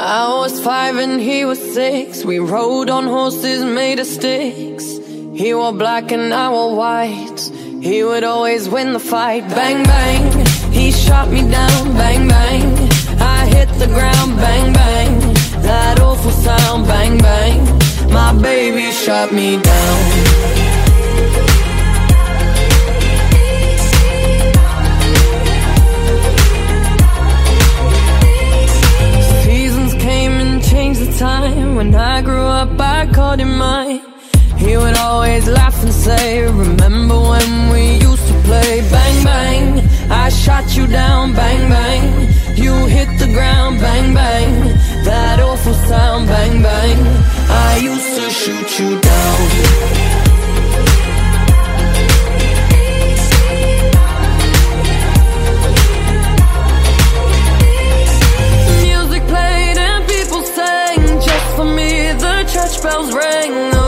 I was 5 and he was 6. We rode on horses made of sticks. He wore black and I wore white. He would always win the fight. Bang, bang, he shot me down. Bang, bang, I hit the ground. Bang, bang, that awful sound. Bang, bang, my baby shot me down. Changed the time. When I grew up I called him mine. He would always laugh and say, remember when we used to play. Bang, bang, I shot you down. Bang, bang, you hit the ground. Bang, bang, that awful sound. Bang, bang, I used to shoot you down. For me, the church bells rang. Oh,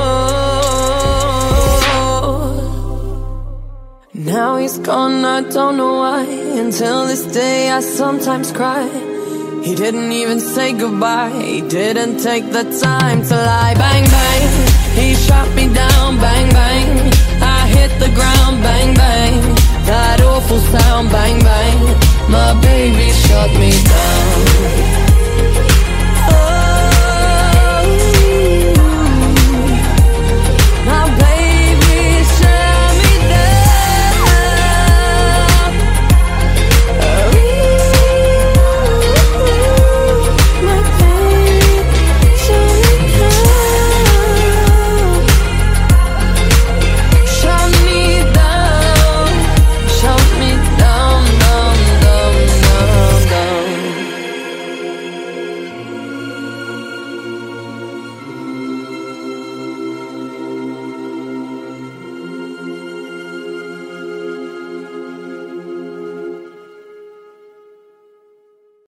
now he's gone, I don't know why. Until this day I sometimes cry. He didn't even say goodbye. He didn't take the time to lie. Bang, bang, he shot me down. Bang, bang, I hit the ground. Bang, bang, that awful sound. Bang, bang, my baby shot me down.